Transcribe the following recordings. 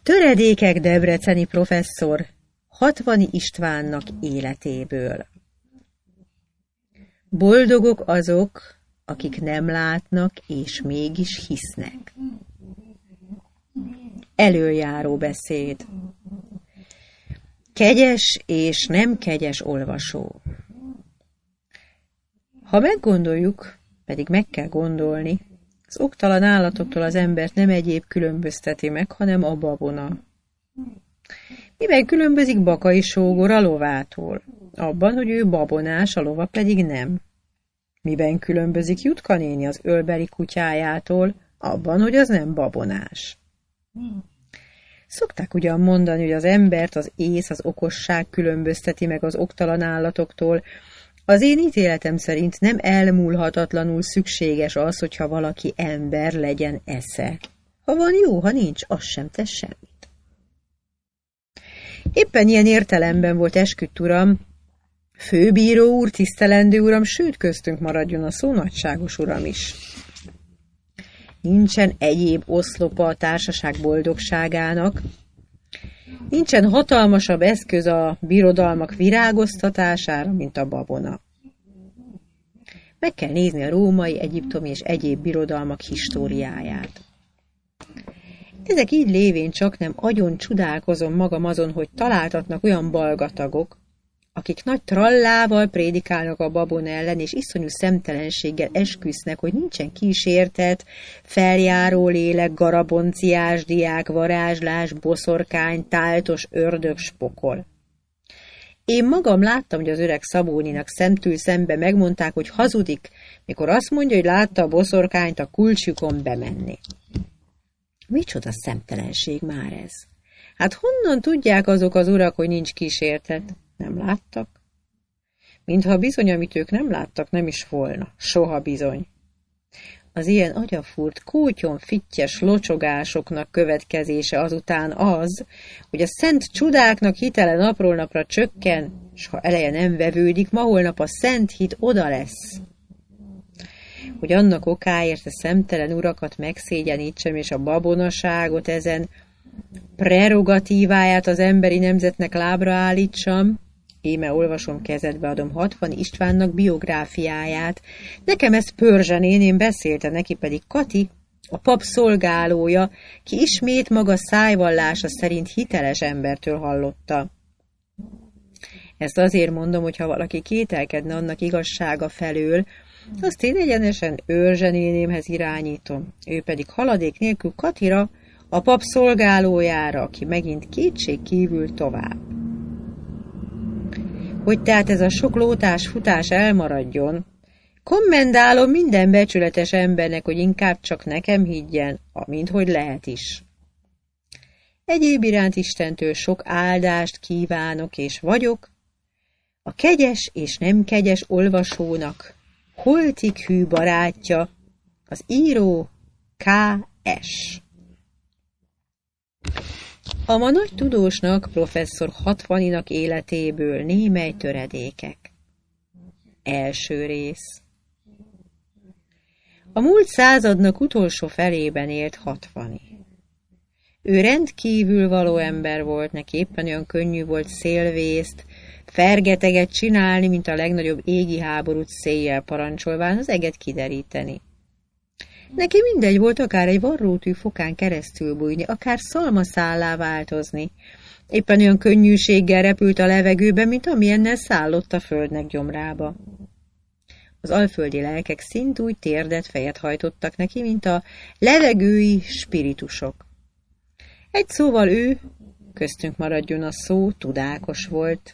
Töredékek debreceni professzor Hatvani Istvánnak életéből. Boldogok azok, akik nem látnak és mégis hisznek. Elöljáró beszéd. Kegyes és nem kegyes olvasó. Ha meggondoljuk, pedig meg kell gondolni, az oktalan állatoktól az embert nem egyéb különbözteti meg, hanem a babona. Miben különbözik Bakai sógor a lovától? Abban, hogy ő babonás, a lova pedig nem. Miben különbözik Jutka néni az ölberi kutyájától? Abban, hogy az nem babonás. Szokták ugyan mondani, hogy az embert az ész, az okosság különbözteti meg az oktalan állatoktól. Az én ítéletem szerint nem elmúlhatatlanul szükséges az, hogyha valaki ember, legyen esze. Ha van, jó, ha nincs, az sem tesz semmit. Éppen ilyen értelemben volt esküdt uram, főbíró úr, tisztelendő uram, sőt köztünk maradjon a szó, nagyságos uram is. Nincsen egyéb oszlopa a társaság boldogságának, nincsen hatalmasabb eszköz a birodalmak virágoztatására, mint a babona. Meg kell nézni a római, egyiptomi és egyéb birodalmak históriáját. Ezek így lévén csaknem agyon csodálkozom magam azon, hogy találtatnak olyan balgatagok, akik nagy trallával prédikálnak a babona ellen, és iszonyú szemtelenséggel esküsznek, hogy nincsen kísértet, feljáró lélek, garabonciás, diák, varázslás, boszorkány, táltos, ördög, spokol. Én magam láttam, hogy az öreg Szabóninak szemtől szembe megmondták, hogy hazudik, mikor azt mondja, hogy látta a boszorkányt a kulcsjukon bemenni. Micsoda szemtelenség már ez? Hát honnan tudják azok az urak, hogy nincs kísértet? Nem láttak? Mintha bizony, amit ők nem láttak, nem is volna. Soha bizony. Az ilyen agyafúrt, kótyonfittyes locsogásoknak következése azután az, hogy a szent csodáknak hitele napról napra csökken, s ha eleje nem vevődik, ma holnap a szent hit oda lesz. Hogy annak okáért a szemtelen urakat megszégyenítsem, és a babonaságot ezen prerogatíváját az emberi nemzetnek lábra állítsam, íme olvasom, kezedbe adom Hatvani Istvánnak biográfiáját. Nekem ezt Pörzse néném beszélte, neki pedig Kati, a pap szolgálója, ki ismét maga szájvallása szerint hiteles embertől hallotta. Ezt azért mondom, hogy ha valaki kételkedne annak igazsága felől, azt én egyenesen Őrzse nénémhez irányítom, ő pedig haladék nélkül Katira, a pap szolgálójára, aki megint kétség kívül tovább. Hogy tehát ez a sok lótás-futás elmaradjon, kommendálom minden becsületes embernek, hogy inkább csak nekem higgyen, amint hogy lehet is. Egyéb iránt Istentől sok áldást kívánok és vagyok, a kegyes és nem kegyes olvasónak holtig hű barátja, az író K.S. A ma nagy tudósnak, professzor Hatvaninak életéből némely töredékek. Első rész. A múlt századnak utolsó felében élt Hatvani. Ő rendkívül való ember volt, neki éppen olyan könnyű volt szélvészt, fergeteget csinálni, mint a legnagyobb égi háborút széjjel parancsolván az eget kideríteni. Neki mindegy volt akár egy varrótű fokán keresztül bújni, akár szalmaszállá változni. Éppen olyan könnyűséggel repült a levegőbe, mint amilyennel szállott a földnek gyomrába. Az alföldi lelkek szintúgy térdet, fejet hajtottak neki, mint a levegői spiritusok. Egy szóval ő, köztünk maradjon a szó, tudákos volt.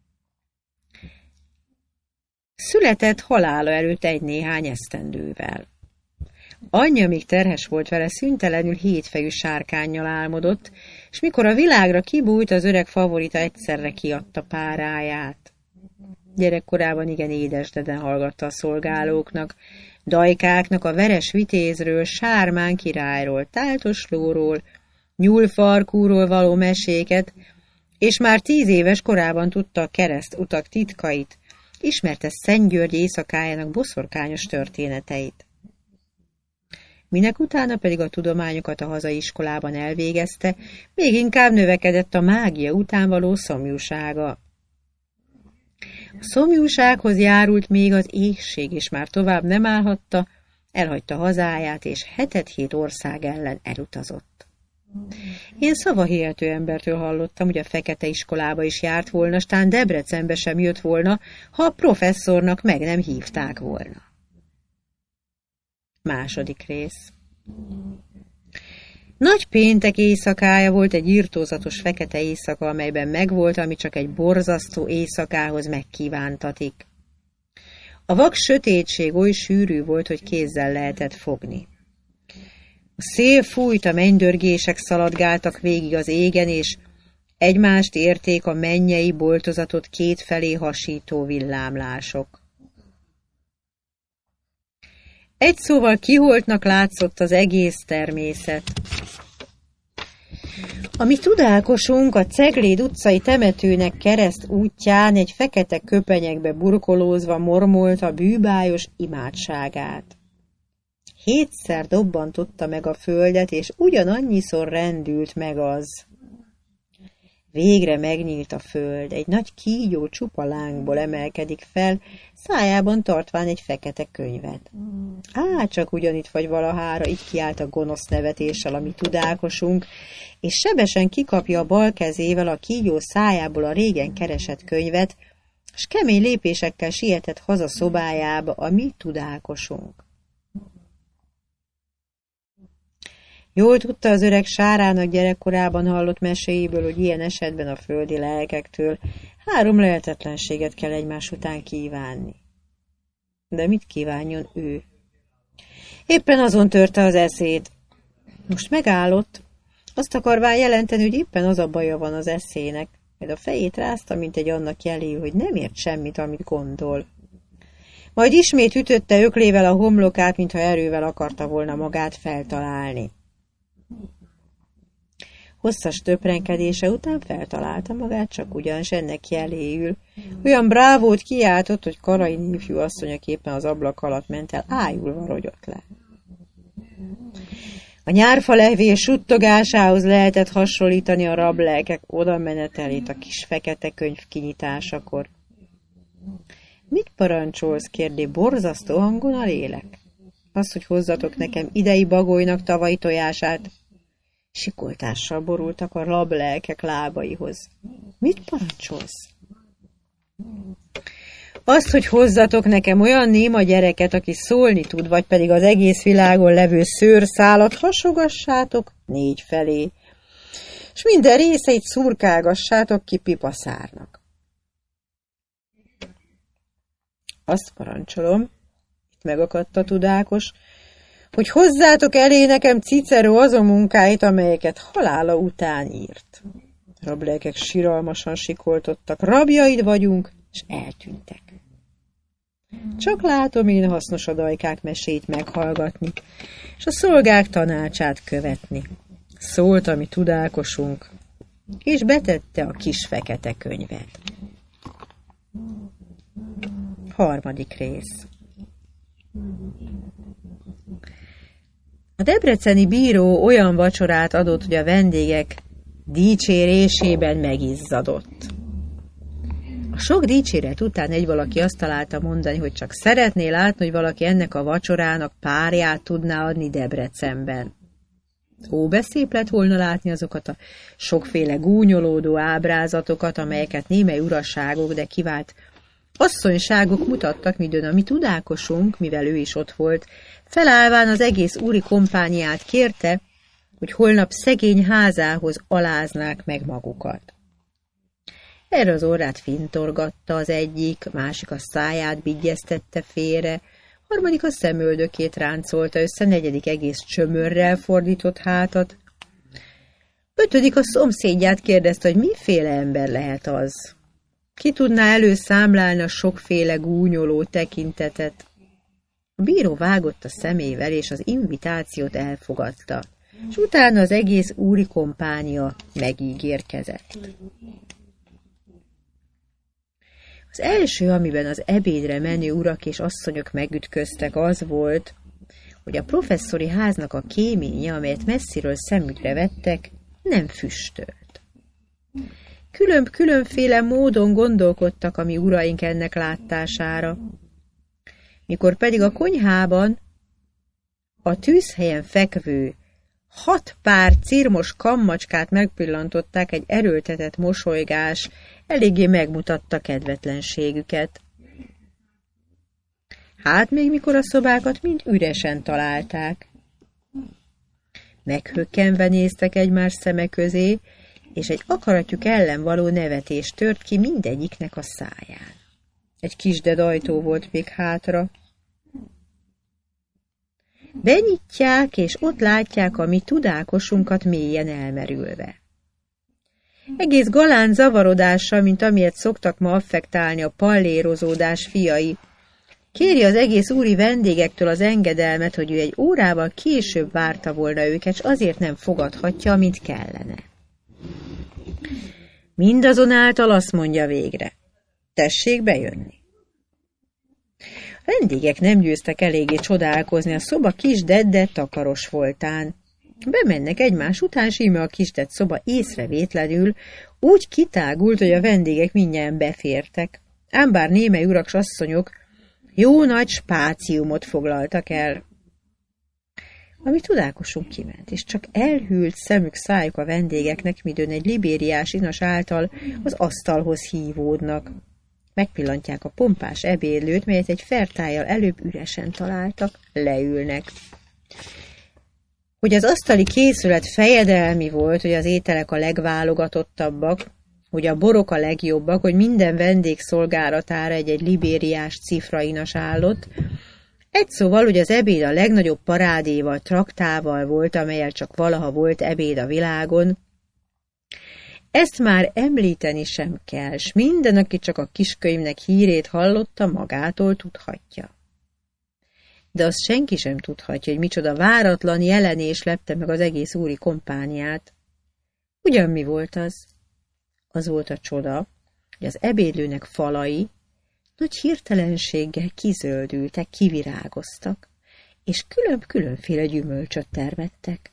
Született halála előtt egy-néhány esztendővel. Anyja, míg terhes volt vele, szüntelenül hétfejű sárkánnyal álmodott, és mikor a világra kibújt, az öreg favorita egyszerre kiadta páráját. Gyerekkorában igen édesdeden hallgatta a szolgálóknak, dajkáknak a veres vitézről, Sármán királyról, Táltos lóról, Nyúlfarkúról való meséket, és már 10 éves korában tudta a kereszt utak titkait, ismerte Szent György éjszakájának boszorkányos történeteit. minek utána pedig a tudományokat a hazai iskolában elvégezte, még inkább növekedett a mágia után való szomjúsága. A szomjúsághoz járult még az éhség, és már tovább nem állhatta, elhagyta hazáját, és 7 ország ellen elutazott. Én szavahihető embertől hallottam, hogy a fekete iskolába is járt volna, stán Debrecenbe sem jött volna, ha a professzornak meg nem hívták volna. Második rész. Nagy péntek éjszakája volt, egy irtózatos fekete éjszaka, amelyben megvolt, ami csak egy borzasztó éjszakához megkívántatik. A vak sötétség oly sűrű volt, hogy kézzel lehetett fogni. A szél fújt, a mennydörgések szaladgáltak végig az égen, és egymást érték a mennyei boltozatot kétfelé hasító villámlások. Egy szóval kiholtnak látszott az egész természet. A mi tudálkosunk a Cegléd utcai temetőnek kereszt útján egy fekete köpenyekbe burkolózva mormolta a bűbájos imádságát. 7-szer dobbantotta meg a földet, és ugyanannyiszor rendült meg az. Végre megnyílt a föld, egy nagy kígyó csupa lángból emelkedik fel, szájában tartván egy fekete könyvet. Csak ugyanitt vagy valahára, így kiállt a gonosz nevetéssel a mi tudálkosunk, és sebesen kikapja a bal kezével a kígyó szájából a régen keresett könyvet, s kemény lépésekkel sietett haza szobájába a mi tudálkosunk. Jól tudta az öreg Sárának gyerekkorában hallott meséiből, hogy ilyen esetben a földi lelkektől 3 lehetetlenséget kell egymás után kívánni. De mit kívánjon ő? Éppen azon törte az eszét. Most megállott, azt akarván jelenteni, hogy éppen az a baja van az eszének, majd a fejét rázta, mint egy annak jeléül, hogy nem ért semmit, amit gondol. Majd ismét ütötte öklével a homlokát, mintha erővel akarta volna magát feltalálni. Hosszas töprenkedése után feltalálta magát, csak ugyanis ennek jeléül. Olyan brávót kiáltott, hogy Karai ifjú asszony, aki éppen az ablak alatt ment el, ájulva rogyott le. A nyárfa levél suttogásához lehetett hasonlítani a rablelkek odamenetelét a kis fekete könyv kinyitásakor. Mit parancsolsz, kérdé borzasztó hangon a lélek? Azt, hogy hozzatok nekem idei bagolynak tavalyi tojását. Sikoltással borultak a rablelkek lábaihoz. Mit parancsolsz? Azt, hogy hozzatok nekem olyan néma gyereket, aki szólni tud, vagy pedig az egész világon levő szőrszálat hasogassátok 4 felé, és minden részeit szurkálgassátok ki pipaszárnak. Azt parancsolom, itt megakadt a tudákos, hogy hozzátok elé nekem Cicero azon munkáit, amelyeket halála után írt. Rablelkek siralmasan sikoltottak, rabjaid vagyunk, és eltűntek. Csak látom én hasznos a dajkák mesét meghallgatni, és a szolgák tanácsát követni. Szólt a mi tudálkosunk, és betette a kis fekete könyvet. 3. rész. A debreceni bíró olyan vacsorát adott, hogy a vendégek dicsérésében megizzadott. A sok dicséret után egy valaki azt találta mondani, hogy csak szeretné látni, hogy valaki ennek a vacsorának párját tudná adni Debrecenben. Óbeszép lett volna látni azokat a sokféle gúnyolódó ábrázatokat, amelyeket némely uraságok, de kivált asszonyságok mutattak, midőn a mi tudálkosunk, mivel ő is ott volt, felállván az egész úri kompániát kérte, hogy holnap szegény házához aláznák meg magukat. Erre az orrát fintorgatta az egyik, másik a száját bigyeztette félre, harmadik a szemöldökét ráncolta össze, negyedik egész csömörrel fordított hátat. 5. a szomszédját kérdezte, hogy miféle ember lehet az. Ki tudná előszámlálni a sokféle gúnyoló tekintetet? A bíró vágott a szemével, és az invitációt elfogadta, és utána az egész úri kompánia megígérkezett. Az első, amiben az ebédre menő urak és asszonyok megütköztek, az volt, hogy a professzori háznak a kéménye, amelyet messziről szemükre vettek, nem füstölt. Különféle módon gondolkodtak a mi uraink ennek látására. Mikor pedig a konyhában a tűzhelyen fekvő 6 pár cirmos kammacskát megpillantották, egy erőltetett mosolygás eléggé megmutatta kedvetlenségüket. Hát még mikor a szobákat mind üresen találták. Meghökkenve néztek egymás szeme közé, és egy akaratjuk ellen való nevetés tört ki mindegyiknek a száján. Egy kisded ajtó volt még hátra. Benyitják, és ott látják a mi tudákosunkat mélyen elmerülve. Egész galán zavarodással, mint amilyet szoktak ma affektálni a pallérozódás fiai, kéri az egész úri vendégektől az engedelmet, hogy ő egy órával később várta volna őket, s azért nem fogadhatja, mint kellene. Mindazonáltal azt mondja végre: tessék bejönni. A vendégek nem győztek eléggé csodálkozni a szoba kisded, de takaros voltán. Bemennek egymás után, s íme a kisded szoba észrevétlenül úgy kitágult, hogy a vendégek mindjárt befértek. Ám bár némely urak s asszonyok jó nagy spáciumot foglaltak el. Ami tudákosunk kiment, és csak elhűlt szemük szájuk a vendégeknek, midőn egy libériás inas által az asztalhoz hívódnak. Megpillantják a pompás ebédlőt, melyet egy fertályjal előbb üresen találtak, leülnek. Hogy az asztali készület fejedelmi volt, hogy az ételek a legválogatottabbak, hogy a borok a legjobbak, hogy minden vendég szolgálatára egy libériás cifrainas állott. Egy szóval, hogy az ebéd a legnagyobb parádéval, traktával volt, amellyel csak valaha volt ebéd a világon. Ezt már említeni sem kell, s minden, aki csak a kiskönyvnek hírét hallotta, magától tudhatja. De azt senki sem tudhatja, hogy micsoda váratlan jelenés lepte meg az egész úri kompániát. Ugyan mi volt az? Az volt a csoda, hogy az ebédlőnek falai nagy hirtelenséggel kizöldültek, kivirágoztak, és különféle gyümölcsöt termettek.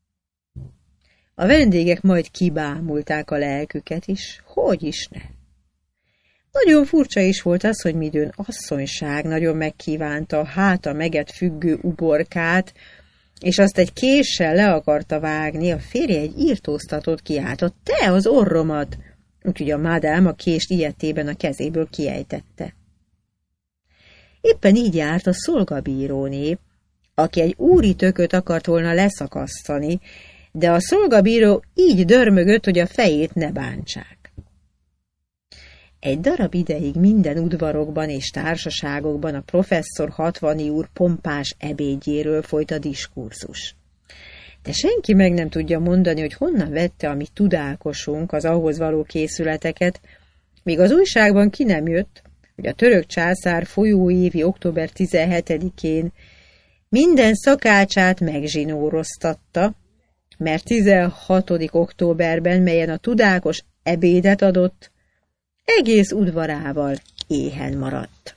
A vendégek majd kibámulták a lelküket is, hogy is ne. Nagyon furcsa is volt az, hogy midőn asszonyság nagyon megkívánta a háta meget függő uborkát, és azt egy késsel le akarta vágni, a férje egy írtóztatót kiáltott: te az orromat! Úgyhogy a madám a kést ilyetében a kezéből kiejtette. Éppen így járt a szolgabíróné, aki egy úri tököt akart volna leszakasztani, de a szolgabíró így dörmögött, hogy a fejét ne bántsák. Egy darab ideig minden udvarokban és társaságokban a professzor Hatvani úr pompás ebédjéről folyt a diskurzus. De senki meg nem tudja mondani, hogy honnan vette a mi tudákosunk az ahhoz való készületeket, míg az újságban ki nem jött, hogy a török császár folyóévi október 17-én minden szakácsát megzsinóroztatta, mert 16. októberben, melyen a tudákos ebédet adott, egész udvarával éhen maradt.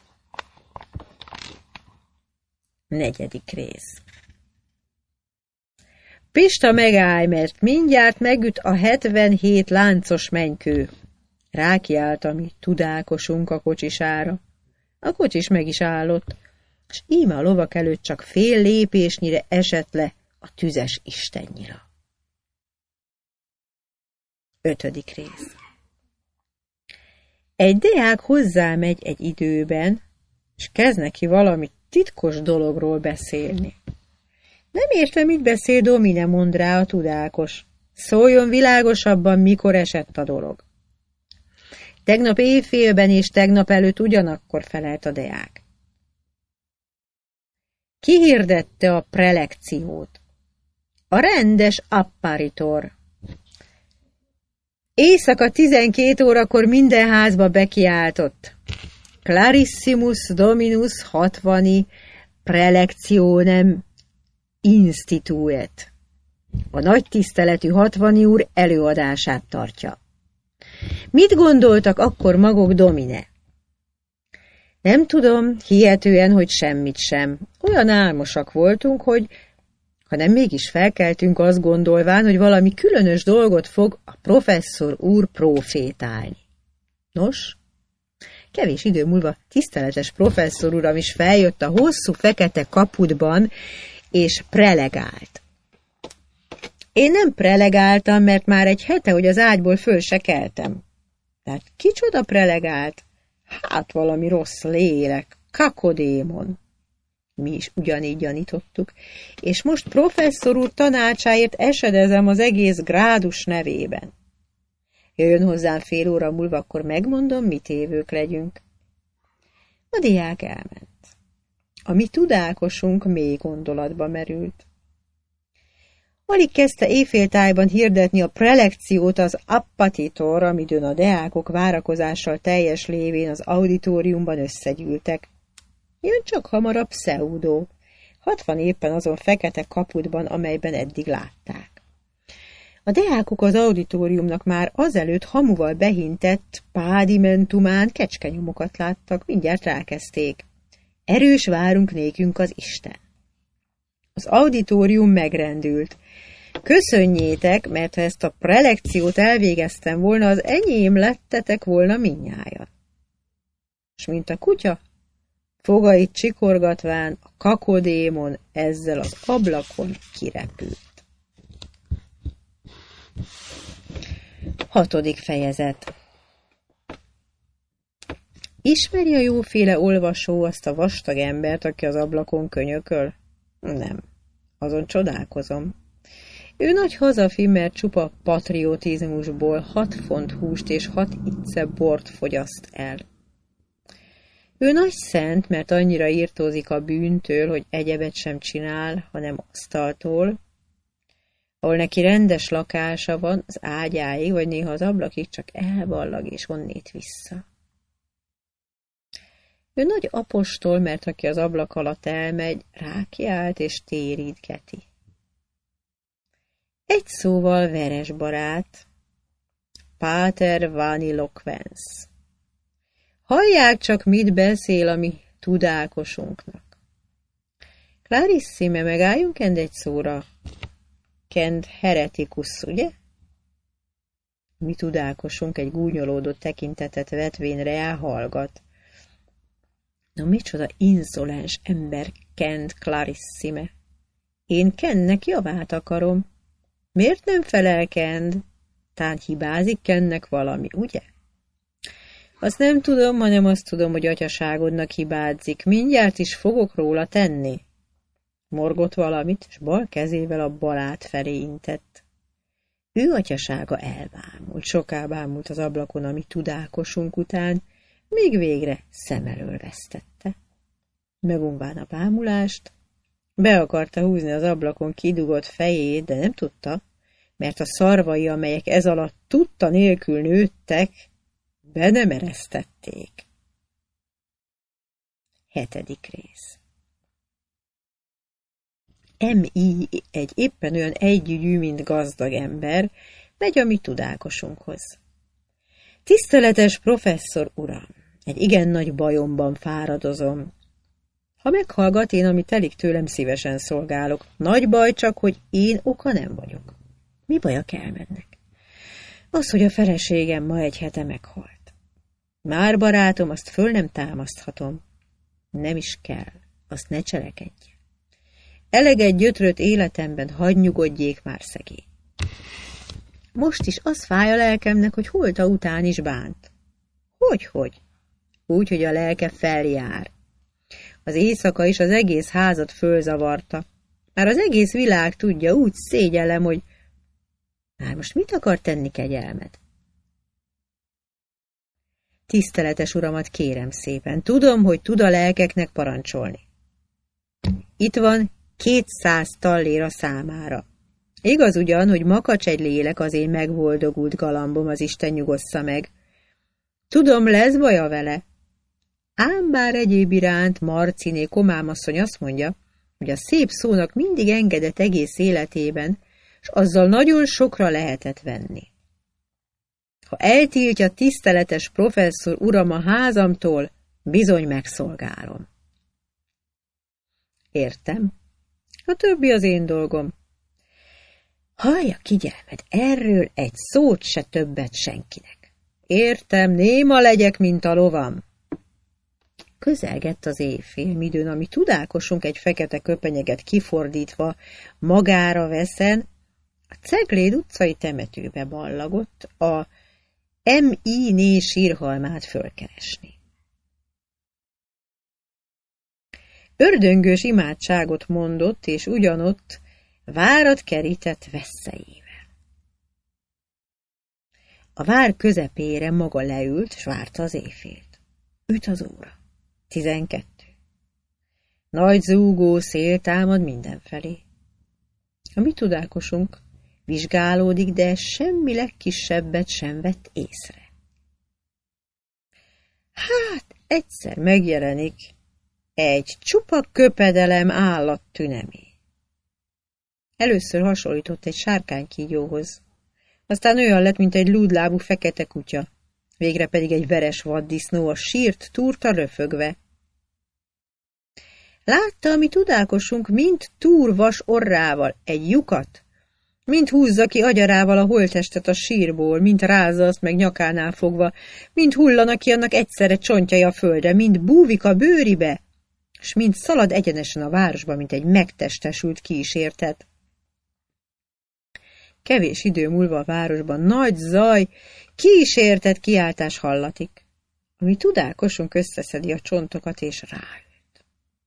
4. rész. Pista, megállj, mert mindjárt megüt a 77 láncos menykő. Rákiált a mi tudákosunk a kocsisára. A kocsis meg is állott, s íme a lovak előtt csak fél lépésnyire esett le a tüzes istennyira. 5. rész. Egy deák hozzámegy egy időben, és kezd neki valami titkos dologról beszélni. Nem értem, mit beszél Domine, mond rá a tudákos. Szóljon világosabban, mikor esett a dolog. Tegnap éjfélben és tegnap előtt ugyanakkor felelt a deák. Ki hirdette a prelekciót? A rendes apparitor. Éjszaka 12 órakor minden házba bekiáltott. Clarissimus Dominus Hatvani Prelektionem Instituet. A nagy tiszteletű Hatvani úr előadását tartja. Mit gondoltak akkor maguk, Domine? Nem tudom, hihetően, hogy semmit sem. olyan álmosak voltunk, hogy hanem mégis felkeltünk azt gondolván, hogy valami különös dolgot fog a professzor úr profétálni. Nos, kevés idő múlva tiszteletes professzor uram is feljött a hosszú fekete kapudban, és prelegált. Én nem prelegáltam, mert már egy hete, hogy az ágyból föl se keltem. Tehát kicsoda prelegált? Hát valami rossz lélek, kakodémon. Mi is ugyanígy gyanítottuk, és most professzor úr tanácsáért esedezem az egész grádus nevében. Jöjjön hozzám fél óra múlva, akkor megmondom, mi tévők legyünk. A diák elment. A mi tudákosunk mély gondolatba merült. Alig kezdte éjféltájban hirdetni a prelekciót az appatitor, amidőn a deákok várakozással teljes lévén az auditoriumban összegyűltek. Jön csak hamarabb Pseudo. 60 éppen azon fekete kapudban, amelyben eddig látták. A deákok az auditoriumnak már azelőtt hamuval behintett pádimentumán kecskenyomokat láttak, mindjárt rákezdték. Erős várunk nékünk az Isten. Az auditorium megrendült. Köszönjétek, mert ha ezt a prelekciót elvégeztem volna, az enyém lettetek volna mindnyájan. És mint a kutya, fogait csikorgatván a kakodémon ezzel az ablakon kirepült. 6. fejezet. Ismeri a jóféle olvasó azt a vastag embert, aki az ablakon könyököl? Nem. Azon csodálkozom. Ő nagy hazafi, mert csupa patriotizmusból 6 font húst és 6 icce bort fogyaszt el. Ő nagy szent, mert annyira írtózik a bűntől, hogy egyebet sem csinál, hanem asztaltól, ahol neki rendes lakása van, az ágyáig, vagy néha az ablakig csak elballag és onnét vissza. Ő nagy apostol, mert aki az ablak alatt elmegy, rákiált és térítgeti. Egy szóval veres barát, Pater Vaniloquens. Hallják csak, mit beszél a mi tudákosunknak. Clarissime, megálljunk kend egy szóra. Kend heretikus, ugye? Mi tudákosunk egy gúnyolódott tekintetet vetvén elhallgat. Na micsoda inszolens ember Kend Clarissime. Én Kennek javát akarom. Miért nem felel Kend? Tán hibázik Kennek valami, ugye? Azt nem tudom, hanem azt tudom, hogy atyaságodnak hibázik. Mindjárt is fogok róla tenni. Morgott valamit, és bal kezével a balát felé intett. Ő atyasága elbámult, soká bámult az ablakon a mi tudákosunk után, míg végre szem elől vesztette. Megunván a bámulást, be akarta húzni az ablakon kidugott fejét, de nem tudta, mert a szarvai, amelyek ez alatt tudta nélkül nőttek, be nem eresztették. 7. rész. M.I. egy éppen olyan együgyű, mint gazdag ember, megy a mi tudákosunkhoz. Tiszteletes professzor uram, egy igen nagy bajomban fáradozom. Ha meghallgat, én, amit telik tőlem, szívesen szolgálok. Nagy baj csak, hogy én oka nem vagyok. Mi baja kell mennek? Az, hogy a feleségem ma egy hete meghalt. Már barátom, azt föl nem támaszthatom. Nem is kell, azt ne cselekedje. Eleget gyötrött életemben, hadd nyugodjék már szegény. Most is az fáj a lelkemnek, hogy holta után is bánt. Hogy? Úgy, hogy a lelke feljár. Az éjszaka is az egész házat fölzavarta. Már az egész világ tudja, úgy szégyellem, hogy már most mit akar tenni kegyelmed? Tiszteletes uramat kérem szépen, tudom, hogy tud a lelkeknek parancsolni. Itt van 200 talléra számára. Igaz ugyan, hogy makacs egy lélek az én megboldogult galambom, az Isten nyugossza meg. Tudom, lesz baja vele. Ám bár egyéb iránt Marciné komámasszony azt mondja, hogy a szép szónak mindig engedett egész életében, s azzal nagyon sokra lehetett venni. Ha eltiltja tiszteletes professzor uram a házamtól, bizony megszolgálom. Értem. A többi az én dolgom. Hallja, kigyelmed, erről egy szót se többet senkinek. Értem, néma legyek, mint a lovam. Közelgett az éjfél, midőn, ami tudákosunk egy fekete köpenyeget kifordítva magára veszen, a Cegléd utcai temetőbe ballagott a M.I.-né sírhalmát fölkeresni. Ördöngős imádságot mondott, és ugyanott várat kerített vesszejével. A vár közepére maga leült, s várta az éjfélt. Üt az óra. 12. Nagy zúgó szél támad mindenfelé. A mi tudákosunk vizsgálódik, de semmi legkisebbet sem vett észre. Hát, egyszer megjelenik egy csupa köpedelem állattünemény. Először hasonlított egy sárkánykígyóhoz, aztán olyan lett, mint egy lúdlábú fekete kutya, végre pedig egy veres vaddisznó a sírt túrta röfögve. Látta, ami tudákosunk, mint túr vas orrával egy lyukat, mint húzza ki agyarával a holttestet a sírból, mint rázza azt meg nyakánál fogva, mint hullanak ki annak egyszerre csontjai a földre, mint búvik a bőribe, s mint szalad egyenesen a városba, mint egy megtestesült kísértet. Kevés idő múlva a városban nagy zaj, kísértett kiáltás hallatik, ami tudákosunk összeszedi a csontokat és ráült.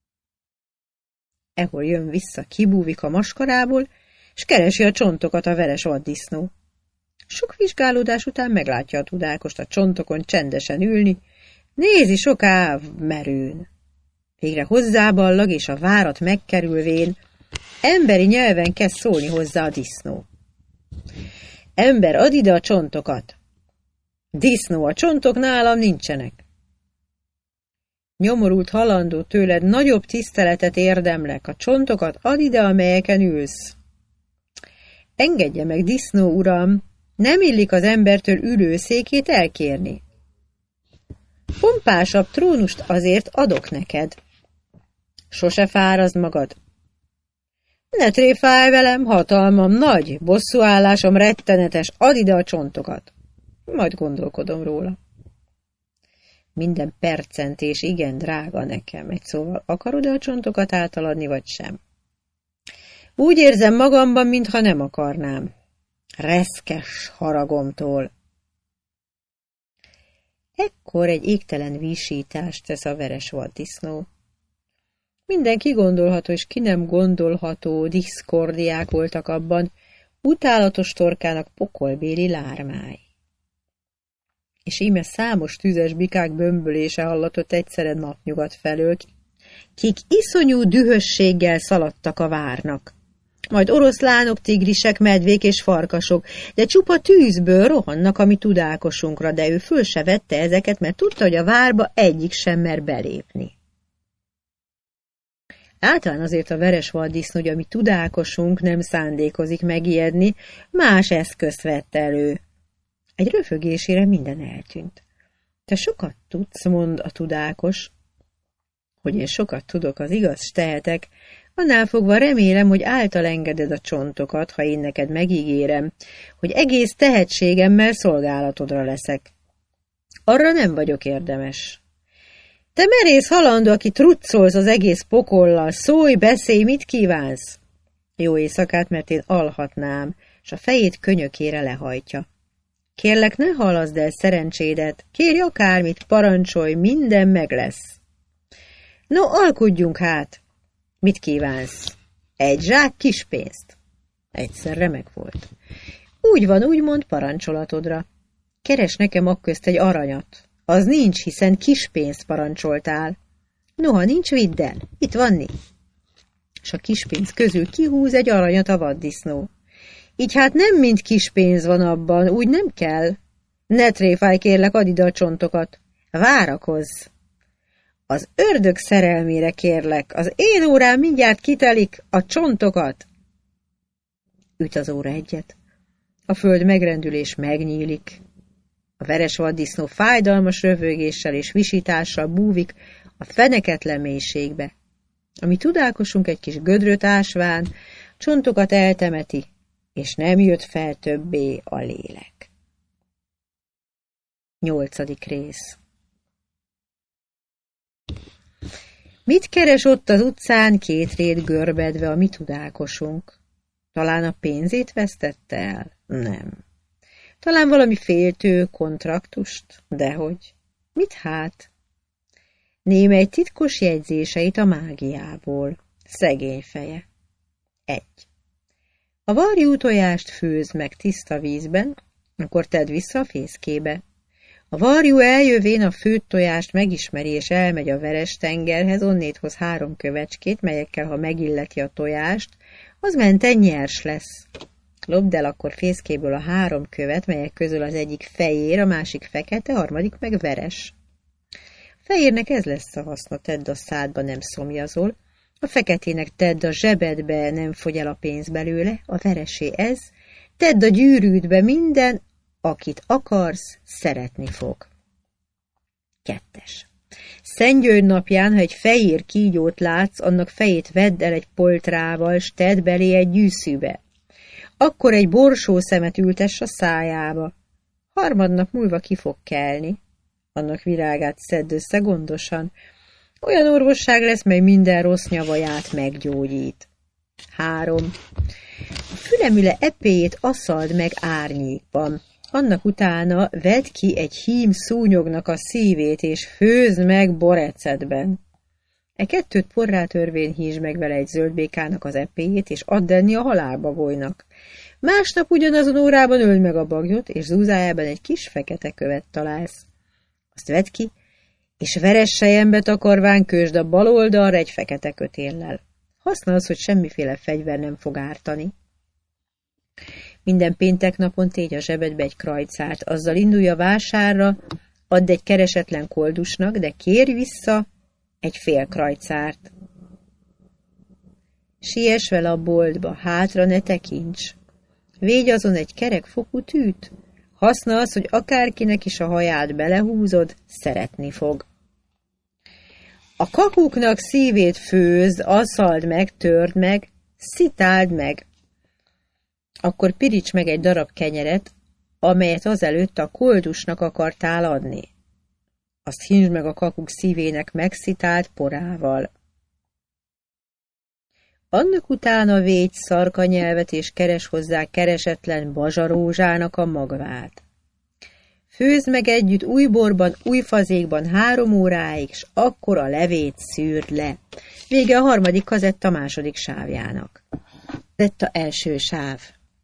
Ehol jön vissza, kibúvik a maskarából, s keresi a csontokat a veres vaddisznó. Sok vizsgálódás után meglátja a tudákost a csontokon csendesen ülni, nézi soká merőn. Végre hozzáballag, és a várat megkerülvén emberi nyelven kezd szólni hozzá a disznó. Ember, add ide a csontokat! Disznó, a csontok nálam nincsenek. Nyomorult halandó, tőled nagyobb tiszteletet érdemlek, a csontokat add ide, amelyeken ülsz. Engedje meg, disznó uram, nem illik az embertől ülőszékét elkérni. Pompásabb trónust azért adok neked. Sose fárazd magad. Ne tréfálj velem, hatalmam nagy, bosszúállásom rettenetes, add ide a csontokat. Majd gondolkodom róla. Minden percentés igen drága nekem, egy szóval akarod-e a csontokat átaladni, vagy sem? Úgy érzem magamban, mintha nem akarnám. Reszkes haragomtól. Ekkor egy égtelen visítást tesz a veres vaddisznó. Minden kigondolható és ki nem gondolható diszkordiák voltak abban, utálatos torkának pokolbéli lármái. És íme számos tüzes bikák bömbölése hallatott egyszerre napnyugat felől, kik iszonyú dühösséggel szaladtak a várnak. Majd oroszlánok, tigrisek, medvék és farkasok, de csupa tűzből rohannak a mi tudákosunkra, de ő föl se vette ezeket, mert tudta, hogy a várba egyik sem mer belépni. Általán azért a veres vaddisznó, hogy a mi tudákosunk nem szándékozik megijedni, más eszközt vett elő. Egy röfögésére minden eltűnt. Te sokat tudsz, mond a tudákos. Hogy én sokat tudok, az igaz, s tehetek, annál fogva remélem, hogy által engeded a csontokat, ha én neked megígérem, hogy egész tehetségemmel szolgálatodra leszek. Arra nem vagyok érdemes. Te merész halandó, aki truccolsz az egész pokollal, szólj, beszélj, mit kívánsz? Jó éjszakát, mert én alhatnám, s a fejét könyökére lehajtja. Kérlek, ne halaszd el szerencsédet, kérj akármit, parancsolj, minden meg lesz. No, alkudjunk hát! Mit kívánsz? Egy zsák kis pénzt. Egyszer remek volt. Úgy van, úgy mond, parancsolatodra. Keres nekem akközt egy aranyat. Az nincs, hiszen kis pénzt parancsoltál. Noha nincs, vidd el. Itt van s a kispénz közül kihúz egy aranyat a vaddisznó. Így hát nem mind kispénz van abban, úgy nem kell. Ne tréfálj, kérlek, add ide a csontokat. Várakozz. Az ördög szerelmére kérlek, az én órám mindjárt kitelik, a csontokat. Üt az óra egyet. A föld megrendül és megnyílik. A veres vaddisznó fájdalmas röhögéssel és visítással búvik a feneketlen mélységbe. A mi tudálkosunk egy kis gödröt ásván, csontokat eltemeti, és nem jött fel többé a lélek. 8. rész. Mit keres ott az utcán két rét görbedve a mi tudálkosunk? Talán a pénzét vesztette el? Nem. Talán valami féltő kontraktust? Dehogy. Mit hát? Némely titkos jegyzéseit a mágiából. Szegény feje. 1. A varjú tojást főzd meg tiszta vízben, akkor tedd vissza a fészkébe. A varjú eljövén a főtt tojást megismeri, és elmegy a veres tengerhez, onnét hoz 3 kövecskét, melyekkel, ha megilleti a tojást, az menten nyers lesz. Lopd el akkor fészkéből a 3 követ, melyek közül az egyik fehér, a másik fekete, a harmadik meg veres. A fehérnek ez lesz a haszna, tedd a szádba, nem szomjazol, a feketének tedd a zsebedbe, nem fogy el a pénz belőle, a veresé ez, tedd a gyűrűdbe minden, akit akarsz, szeretni fog. 2. Szentgyörgy napján, ha egy fehér kígyót látsz, annak fejét vedd el egy poltrával, s tedd belé egy gyűszűbe. Akkor egy borsó szemet ültess a szájába. 3 nap múlva ki fog kelni. Annak virágát szedd össze gondosan. Olyan orvosság lesz, mely minden rossz nyavaját meggyógyít. 3. A fülemüle epéjét asszald meg árnyékban. Annak utána vedd ki egy hím szúnyognak a szívét, és főzd meg borecedben. 2 porrá törvén hízd meg vele egy zöldbékának az epéjét, és add enni a halálbagolynak. Másnap ugyanazon órában öld meg a bagyot, és zúzájában egy kis fekete követ találsz. Azt vedd ki, és veres selyembe takarván kösd a bal oldalra egy fekete kötéllel. Haszna az, hogy semmiféle fegyver nem fog ártani. Minden péntek napon tégy a zsebedbe egy krajcárt, azzal indulj a vásárra, add egy keresetlen koldusnak, de kérj vissza egy fél krajcárt. Siess vele a boltba, hátra ne tekints. Végy azon egy kerekfokú tűt. Haszna az, hogy akárkinek is a haját belehúzod, szeretni fog. A kakuknak szívét főzd, asszald meg, törd meg, szitáld meg. Akkor piríts meg egy darab kenyeret, amelyet azelőtt a koldusnak akartál adni. Azt hínsd meg a kakuk szívének megszitált porával. Annak utána védj szarkanyelvet, és keres hozzá keresetlen bazsarózsának a magvát. Főzd meg együtt új borban, új fazékban 3 óráig, s akkor a levét szűrd le. Vége a 3. kazetta 2. sávjának. Kazetta 1. sáv.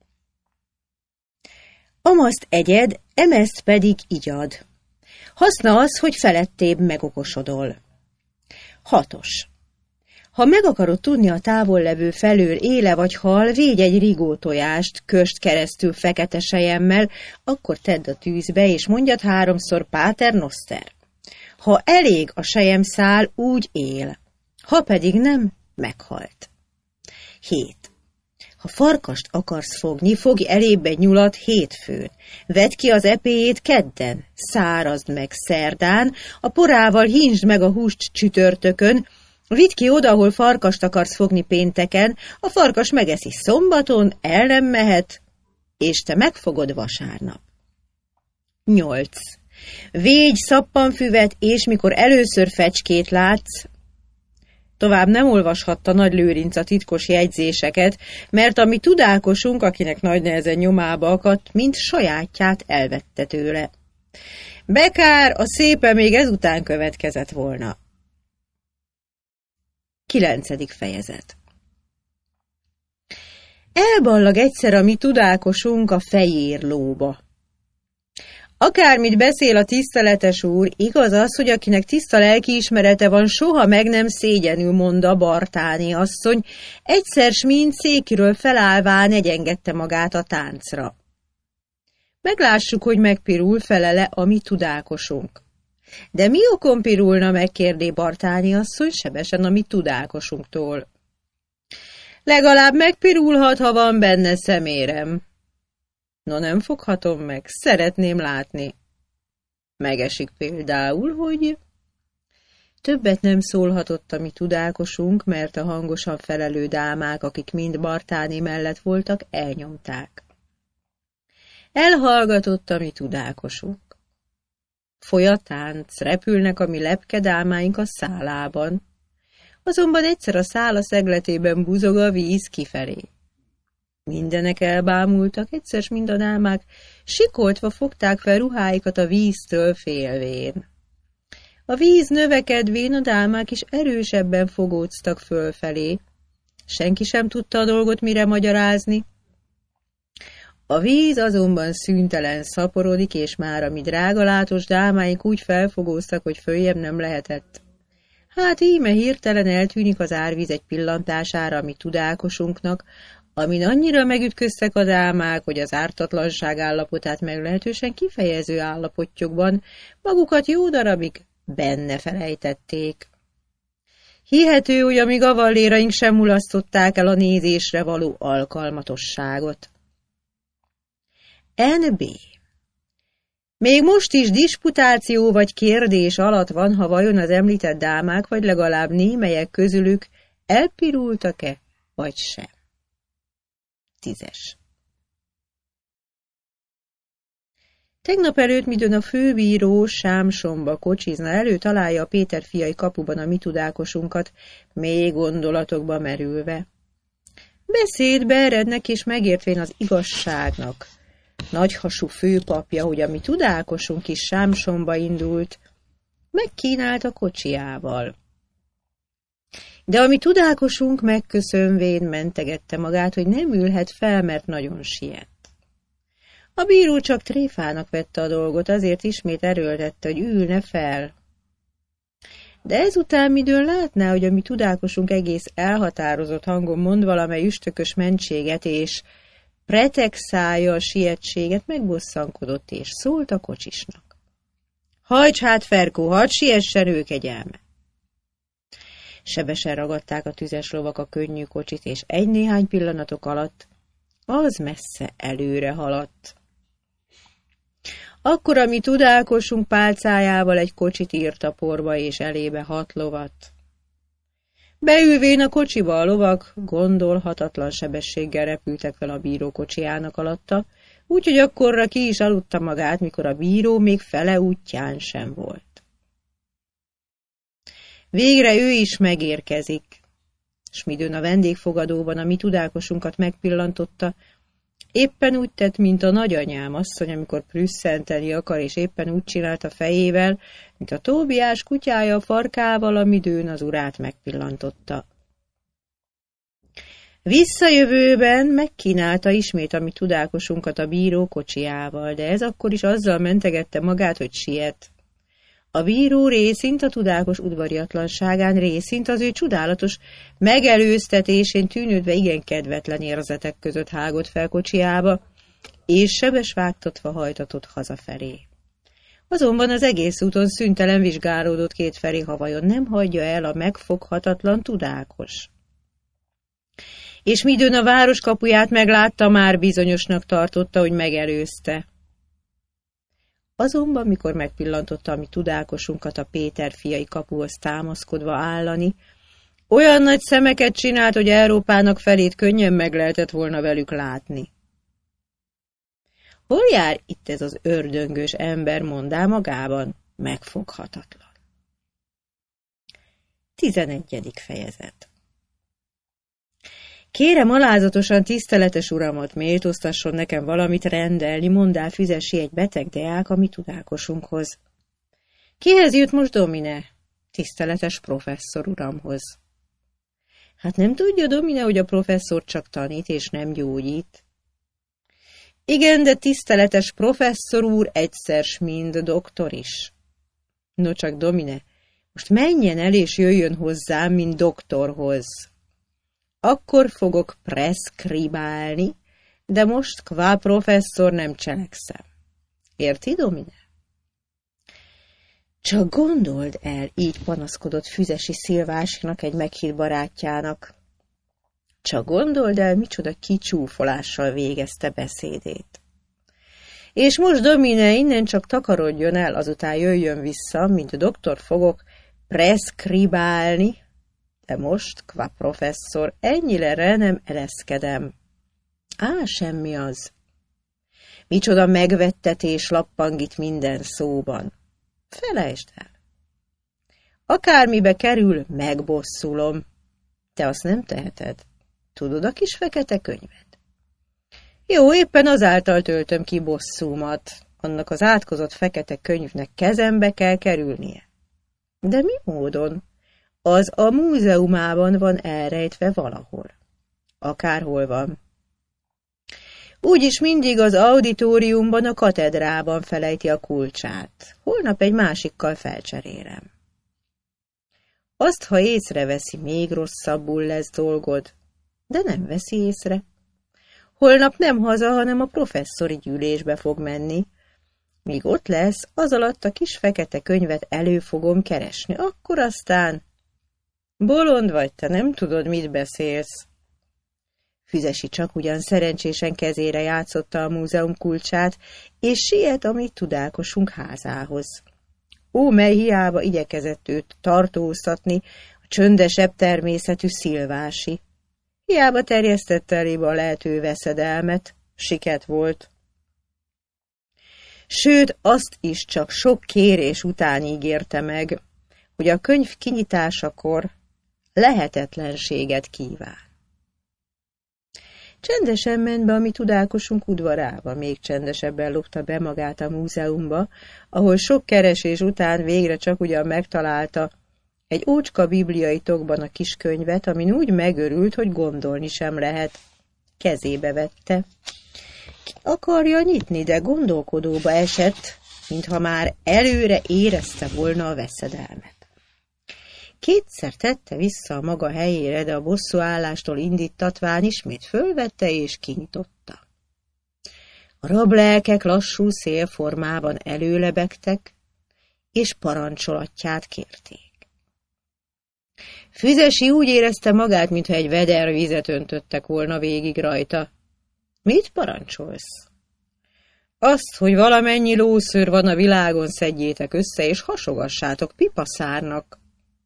Amaszt egyed, emezt pedig igyad. Haszna az, hogy felettébb megokosodol. 6. Ha meg akarod tudni a távollevő felől éle vagy hal, végy egy rigótojást, kösd keresztül fekete selyemmel, akkor tedd a tűzbe, és mondjad 3-szor Páter Noszter. Ha elég a selyemszál, úgy él, ha pedig nem, meghalt. 7. Ha farkast akarsz fogni, fogj elébb egy nyulat hétfőn. Vedd ki az epéjét kedden, szárazd meg szerdán, a porával hínsd meg a húst csütörtökön, vidd ki oda, ahol farkast akarsz fogni pénteken, a farkas megeszi szombaton, el nem mehet, és te megfogod vasárnap. 8. Védj szappanfüvet, és mikor először fecskét látsz, tovább nem olvashatta Nagy Lőrinc a titkos jegyzéseket, mert a mi tudálkosunk, akinek nagy nehezen nyomába akadt, mind sajátját elvette tőle. Bekár, a szépe még ezután következett volna. 9. fejezet. Elballag egyszer a mi tudálkosunk a fehér lóba. Akármit beszél a tiszteletes úr, igaz az, hogy akinek tiszta lelkiismerete van, soha meg nem szégyenül, mondta Bartáné asszony, egyszer s mind székiről felállván egyengedte magát a táncra. Meglássuk, hogy megpirul, felele a mi tudálkosunk. De mi okon pirulna, megkérdé Bartáné asszony sebesen a mi tudálkosunktól. Legalább megpirulhat, ha van benne szemérem. No, nem foghatom meg, szeretném látni. Megesik például, hogy... Többet nem szólhatott a mi tudálkosunk, mert a hangosan felelő dámák, akik mind Bartáné mellett voltak, elnyomták. Elhallgatott a mi tudálkosunk. Foly a tánc, repülnek a mi lepkedámáink a szálában. Azonban egyszer a szála szegletében buzog a víz kifelé. Mindenek elbámultak, egyszer mind a dámák sikoltva fogták fel ruháikat a víztől félvén. A víz növekedvén a dámák is erősebben fogóztak fölfelé. Senki sem tudta a dolgot mire magyarázni. A víz azonban szüntelen szaporodik, és már a mi drágalátos dámáink úgy felfogóztak, hogy följebb nem lehetett. Hát íme hirtelen eltűnik az árvíz egy pillantására a mi tudálkosunknak, amin annyira megütköztek a dámák, hogy az ártatlanság állapotát meglehetősen kifejező állapotjukban magukat jó darabig benne felejtették. Hihető, hogy a mi gavalléraink sem mulasztották el a nézésre való alkalmatosságot. N.B. Még most is disputáció vagy kérdés alatt van, ha vajon az említett dámák, vagy legalább némelyek közülük elpirultak-e, vagy sem. 10. Tegnap előtt, midőn a főbíró Sámsonba kocsizna elő, találja a Péter fiai kapuban a mi tudálkosunkat, mély gondolatokba merülve. Beszédbe erednek, és megértvén az igazságnak nagyhasú főpapja, hogy a mi tudálkosunk is Sámsonba indult, megkínált a kocsijával. De a mi tudálkosunk megköszönvén mentegette magát, hogy nem ülhet fel, mert nagyon siet. A bíró csak tréfának vette a dolgot, azért ismét erőltette, hogy ülne fel. De ezután midőn látná, hogy a mi tudálkosunk egész elhatározott hangon mond valamely üstökös mentséget, és pretexálja a sietséget, megbosszankodott, és szólt a kocsisnak. Hajts hát, Ferkó, hadd siessen ő, kegyelme! Sebesen ragadták a tüzes lovak a könnyű kocsit, és egy-néhány pillanatok alatt az messze előre haladt. Akkor a mi tudálkosunk pálcájával egy kocsit írt a porba, és elébe 6 lovat. Beülvén a kocsiba a lovak gondolhatatlan sebességgel repültek fel a bíró kocsijának alatta, úgyhogy akkorra ki is aludta magát, mikor a bíró még fele útján sem volt. Végre ő is megérkezik, s midőn a vendégfogadóban a mi tudálkosunkat megpillantotta, éppen úgy tett, mint a nagyanyám asszony, amikor prüsszenteni akar, és éppen úgy csinált a fejével, mint a Tóbiás kutyája a farkával, amidőn az urát megpillantotta. Visszajövőben megkínálta ismét a mi tudálkosunkat a bíró kocsijával, de ez akkor is azzal mentegette magát, hogy siet. A bíró részint a tudálkos udvariatlanságán, részint az ő csodálatos megelőztetésén tűnődve igen kedvetlen érzetek között hágott fel kocsiába, és sebesvágtatva hajtatott hazafelé. Azonban az egész úton szüntelen vizsgálódott kétfelé, ha vajon nem hagyja el a megfoghatatlan tudálkos. És midőn a város kapuját meglátta, már bizonyosnak tartotta, hogy megelőzte. Azonban, mikor megpillantotta a mi tudálkosunkat a Péter fiai kapuhoz támaszkodva állani, olyan nagy szemeket csinált, hogy Európának felét könnyen meg lehetett volna velük látni. Hol jár itt ez az ördöngös ember, mondá magában, megfoghatatlan. 11. fejezet. Kérem alázatosan, tiszteletes uramat, méltóztasson nekem valamit rendelni, mondá füzesi egy beteg deák a mi tudálkosunkhoz. Kihez jött most, domine? Tiszteletes professzor uramhoz. Hát nem tudja, domine, hogy a professzor csak tanít és nem gyógyít? Igen, de tiszteletes professzor úr egyszer s mind doktor is. No csak, domine, most menjen el és jöjjön hozzám, mint doktorhoz. Akkor fogok preszkribálni, de most kvá professzor nem cselekszem. Érti, domine? Csak gondold el, így panaszkodott Füzesi Szilvásnak egy meghitt barátjának. Csak gondold el, micsoda kicsúfolással végezte beszédét. És most, domine, innen csak takarodjon el, azután jöjjön vissza, mint doktor fogok, preszkribálni, de most, qua professzor, ennyire nem ereszkedem. Semmi az. Micsoda megvettetés lappangít minden szóban. Felejtsd el. Akármibe kerül, megbosszulom. Te azt nem teheted. Tudod a kis fekete könyvet? Jó, éppen azáltal töltöm ki bosszúmat. Annak az átkozott fekete könyvnek kezembe kell kerülnie. De mi módon? Az a múzeumában van elrejtve valahol. Akárhol van. Úgyis mindig az auditoriumban, a katedrában felejti a kulcsát. Holnap egy másikkal felcserélem. Azt, ha észreveszi, még rosszabbul lesz dolgod, de nem veszi észre. Holnap nem haza, hanem a professzori gyűlésbe fog menni. Míg ott lesz, az alatt a kis fekete könyvet elő fogom keresni. Akkor aztán... Bolond vagy, te nem tudod, mit beszélsz. Füzesi csak ugyan szerencsésen kezére játszotta a múzeum kulcsát, és siet a mi tudálkosunk házához. Mely hiába igyekezett őt tartóztatni a csöndesebb természetű Szilvási. Hiába terjesztette elébe a lehető veszedelmet, siket volt. Sőt, azt is csak sok kérés után ígérte meg, hogy a könyv kinyitásakor lehetetlenséget kíván. Csendesen ment be a mi tudálkosunk udvarába, még csendesebben lopta be magát a múzeumba, ahol sok keresés után végre csak ugyan megtalálta egy ócska bibliai tokban a kis könyvet, amin úgy megörült, hogy gondolni sem lehet. Kezébe vette. Ki akarja nyitni, de gondolkodóba esett, mintha már előre érezte volna a veszedelmet. Kétszer tette vissza a maga helyére, de a bosszúállástól indítatván ismét fölvette és kinyitotta. A rablelkek lassú szélformában előlebegtek, és parancsolatját kérték. Füzesi úgy érezte magát, mintha egy veder vizet öntöttek volna végig rajta. Mit parancsolsz? Azt, hogy valamennyi lószőr van a világon, szedjétek össze, és hasogassátok pipaszárnak.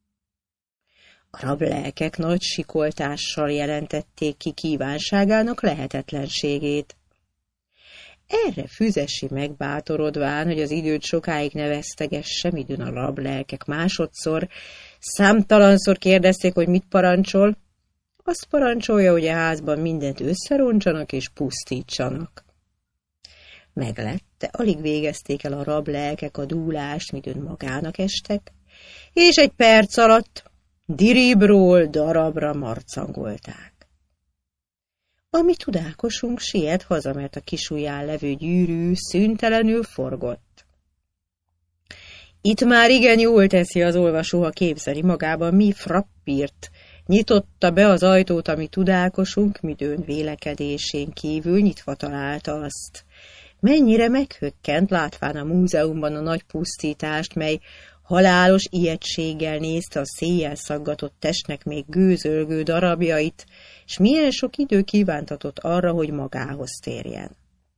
A rablelkek nagy sikoltással jelentették ki kívánságának lehetetlenségét. Erre Füzesi megbátorodván, hogy az időt sokáig ne vesztegesse, midőn a rablelkek másodszor, számtalanszor kérdezték, hogy mit parancsol, azt parancsolja, hogy a házban mindent összeroncsanak és pusztítsanak. Meglette, alig végezték el a rablelkek a dúlást, midőn magának estek, és egy perc alatt diribról darabra marcangolták. A mi tudálkosunk siet haza, mert a kisujján levő gyűrű szüntelenül forgott. Itt már igen jól teszi az olvasó, ha képzeli magában, mi frappírt. Nyitotta be az ajtót a mi tudálkosunk, midőn vélekedésén kívül nyitva találta azt. Mennyire meghökkent, látván a múzeumban a nagy pusztítást, mely halálos ijegységgel nézte a széjjel szaggatott testnek még gőzölgő darabjait, és milyen sok idő kívántatott arra, hogy magához térjen.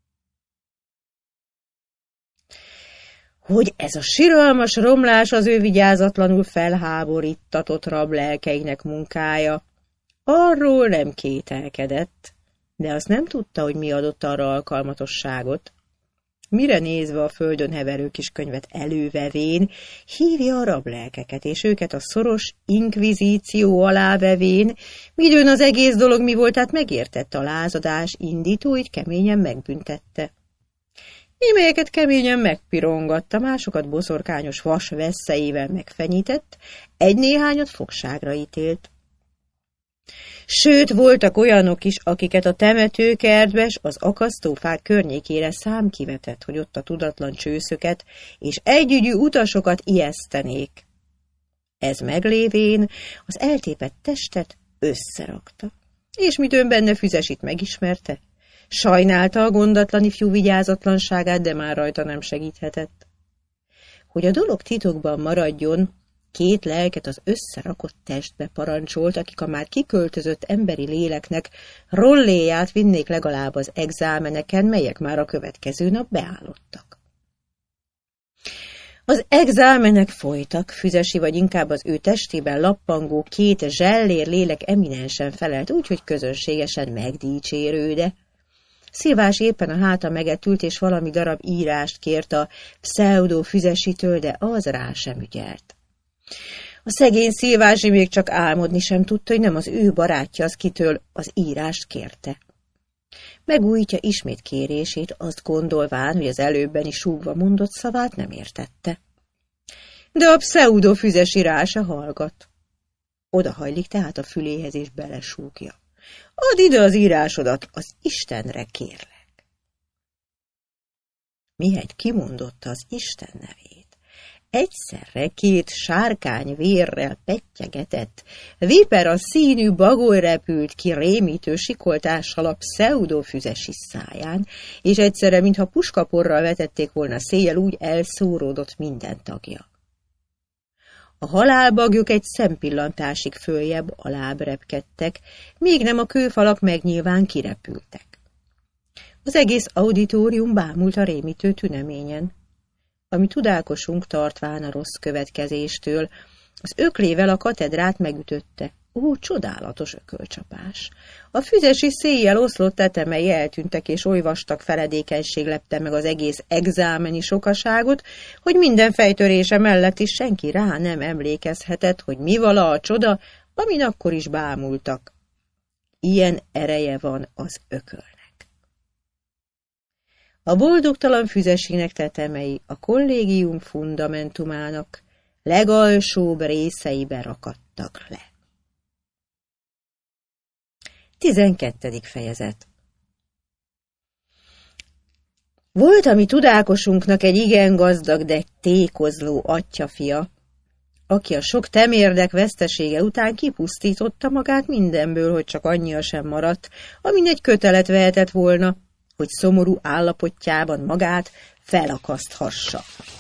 Hogy ez a siralmas romlás az ő vigyázatlanul felháborítatott rablelkeinek munkája, arról nem kételkedett, de azt nem tudta, hogy mi adott arra alkalmatosságot. Mire nézve a földön heverő kis könyvet elővevén, hívja a rablelkeket, és őket a szoros inkvizíció alá vevén, midőn az egész dolog mi voltát megértette, a lázadás indító, így keményen megbüntette. Némelyeket keményen megpirongatta, másokat boszorkányos vas vesszeivel megfenyített, egy-néhányat fogságra ítélt. Sőt, voltak olyanok is, akiket a temetőkertbe s az akasztófák környékére szám kivetett, hogy ott a tudatlan csőszöket és együgyű utasokat ijesztenék. Ez meglévén az eltépett testet összerakta, és midőn benne Füzesit megismerte, sajnálta a gondatlan ifjú vigyázatlanságát, de már rajta nem segíthetett. Hogy a dolog titokban maradjon, 2 lelket az összerakott testbe parancsolt, akik a már kiköltözött emberi léleknek rolléját vinnék legalább az exámeneken, melyek már a következő nap beállottak. Az exámenek folytak, Füzesi vagy inkább az ő testében lappangó két zsellér lélek eminensen felelt, úgyhogy közönségesen megdicsérőde. Szilvás éppen a háta megetült, és valami darab írást kért a pseudo Füzesitől, de az rá sem ügyelt. A szegény Szilvási még csak álmodni sem tudta, hogy nem az ő barátja az, kitől az írást kérte. Megújítja ismét kérését, azt gondolván, hogy az előbben is súgva mondott szavát nem értette. De a pseudo Füzesi rá se hallgat. Odahajlik tehát a füléhez, és belesúgja. Add ide az írásodat, az Istenre kérlek. Mihegy kimondotta az Isten nevét, egyszerre két sárkány vérrel pettyegetett, vipera színű bagoly repült ki rémítő sikoltással a pseudo Füzesi száján, és egyszerre, mintha puskaporral vetették volna széjjel, úgy elszóródott minden tagja. A halálbagyok egy szempillantásig följebb alább repkedtek, még nem a kőfalak megnyilván kirepültek. Az egész auditórium bámult a rémítő tüneményen. Ami tudálkosunk tartván a rossz következéstől, az öklével a katedrát megütötte. Ó, csodálatos ökölcsapás! A Füzesi széjjel oszlott tetemei eltűntek, és oly vastag feledékenység lepte meg az egész exámeni sokaságot, hogy minden fejtörése mellett is senki rá nem emlékezhetett, hogy mi vala a csoda, amin akkor is bámultak. Ilyen ereje van az ökölnek. A boldogtalan Füzesinek tetemei a kollégium fundamentumának legalsóbb részeibe rakadtak le. 12. fejezet. Volt a mi tudálkosunknak egy igen gazdag, de tékozló atyafia, aki a sok temérdek vesztesége után kipusztította magát mindenből, hogy csak annyia sem maradt, amin egy kötelet vehetett volna, hogy szomorú állapotjában magát felakaszthassa.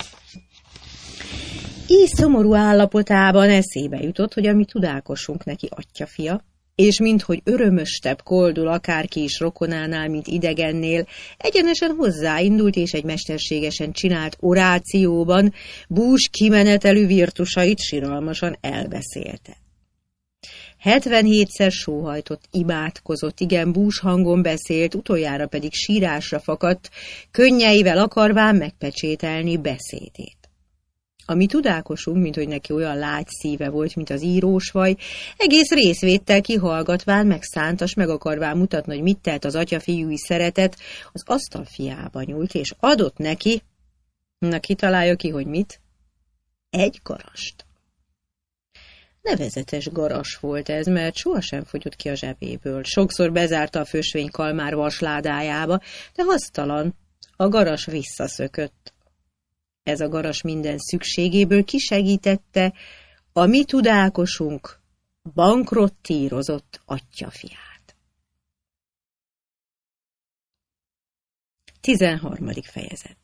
Így szomorú állapotában eszébe jutott, hogy a mi tudálkosunk neki atyafia, és minthogy örömöstebb koldul akárki is rokonánál, mint idegennél, egyenesen hozzáindult, és egy mesterségesen csinált orációban bús kimenetelű virtusait siralmasan elbeszélte. 77-szer sóhajtott, imádkozott, igen bús hangon beszélt, utoljára pedig sírásra fakadt, könnyeivel akarván megpecsételni beszédét. A mi tudálkosunk, minthogy neki olyan lágy szíve volt, mint az írósvaj, egész részvéttel kihallgatván, megszántas, meg akarván mutatni, hogy mit telt az atyafiúi szeretet, az asztalfiába nyúlt, és adott neki, na kitalálja ki, hogy mit? Egy garast. Nevezetes garas volt ez, mert sohasem fogyott ki a zsebéből. Sokszor bezárta a fösvénykalmár vasládájába, de hasztalan, a garas visszaszökött. Ez a garas minden szükségéből kisegítette a mi tudálkosunk bankrottírozott atyjafiát. 13. fejezet.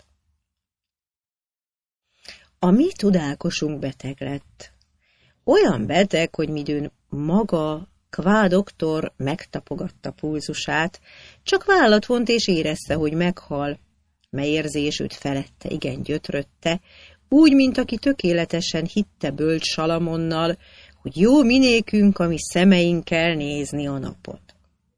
A mi tudálkosunk beteg lett. Olyan beteg, hogy midőn maga, kvá doktor megtapogatta pulzusát, csak vállat vont és érezte, hogy meghal, mely érzés őt felette, igen gyötrötte, úgy, mint aki tökéletesen hitte bölcs Salamonnal, hogy jó minékünk, ami szemeinkkel nézni a napot.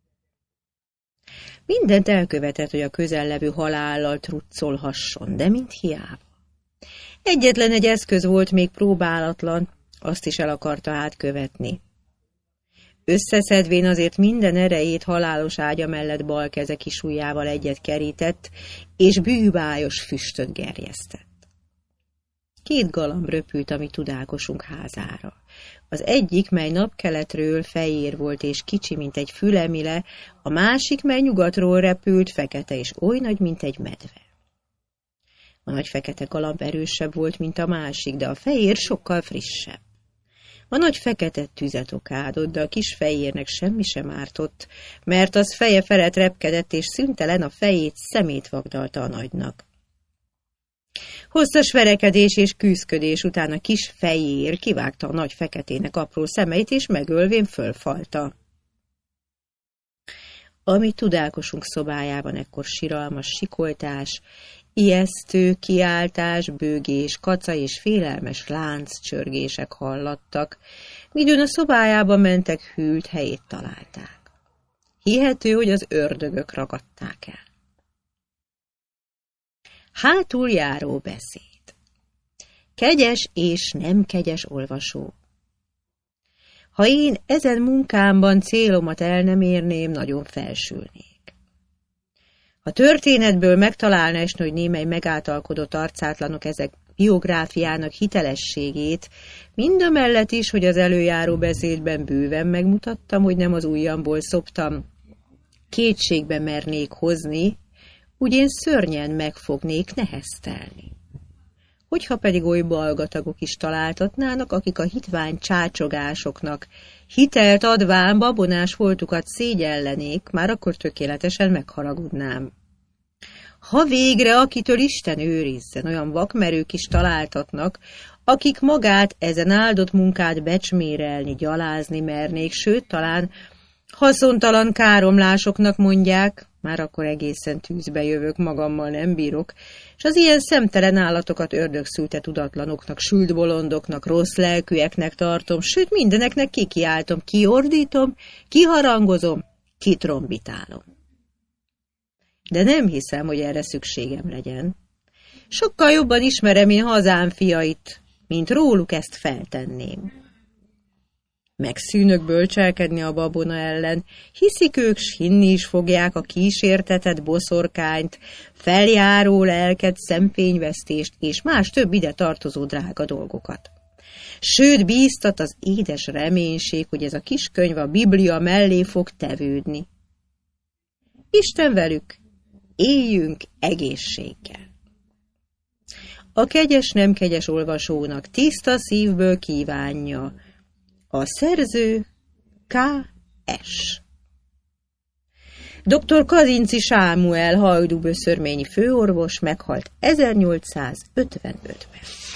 Mindent elkövetett, hogy a közellevő halállal truccolhasson, de mint hiába. Egyetlen egy eszköz volt még próbálatlan, azt is el akarta átkövetni. Összeszedvén azért minden erejét halálos ágya mellett bal keze kis ujjával egyet kerített, és bűvályos füstöt gerjesztett. 2 galamb röpült a mi tudálkosunk házára. Az egyik, mely napkeletről fehér volt és kicsi, mint egy fülemile, a másik, mely nyugatról repült, fekete és oly nagy, mint egy medve. A nagy fekete galamb erősebb volt, mint a másik, de a fehér sokkal frissebb. A nagy fekete tüzet okádott, de a kis fehérnek semmi sem ártott, mert az feje felett repkedett, és szüntelen a fejét szemét vagdalta a nagynak. Hosszas verekedés és küszködés után a kis fehér kivágta a nagy feketének apró szemeit, és megölvén fölfalta. A mi tudálkosunk szobájában ekkor siralmas sikoltás Ijesztő kiáltás, bőgés, kaca és félelmes lánccsörgések hallattak, míg ön a szobájába mentek, hűlt helyét találták. Hihető, hogy az ördögök ragadták el. Hátuljáró beszéd. Kegyes és nem kegyes olvasó. Ha én ezen munkámban célomat el nem érném, nagyon felsülnék. Ha történetből megtalálna esni, hogy némely megáltalkodott arcátlanok ezek biográfiának hitelességét, mindamellett is, hogy az előjáró beszédben bőven megmutattam, hogy nem az ujjamból szoptam, kétségbe mernék hozni, úgy én szörnyen megfognék neheztelni. Hogyha pedig oly balgatagok is találtatnának, akik a hitvány csácsogásoknak hitelt adván babonás voltukat szégyellenék, már akkor tökéletesen megharagudnám. Ha végre, akitől Isten őrizzen, olyan vakmerők is találtatnak, akik magát ezen áldott munkát becsmérelni, gyalázni mernék, sőt, talán haszontalan káromlásoknak mondják, már akkor egészen tűzbe jövök, magammal nem bírok, és az ilyen szemtelen állatokat ördögszülte tudatlanoknak, sült bolondoknak, rossz lelkűeknek tartom, sőt mindeneknek kikiáltom, kiordítom, kiharangozom, kitrombitálom. De nem hiszem, hogy erre szükségem legyen. Sokkal jobban ismerem én hazám fiait, mint róluk ezt feltenném. Megszűnök bölcselkedni a babona ellen, hiszik ők, s hinni is fogják a kísértetett boszorkányt, feljáró lelket, szemfényvesztést és más több ide tartozó drága dolgokat. Sőt, bíztat az édes reménység, hogy ez a kis könyv a Biblia mellé fog tevődni. Isten velük, éljünk egészséggel. A kegyes nem kegyes olvasónak tiszta szívből kívánja a szerző K.S. Dr. Kazinczy Sámuel hajdúböszörményi főorvos meghalt 1855-ben.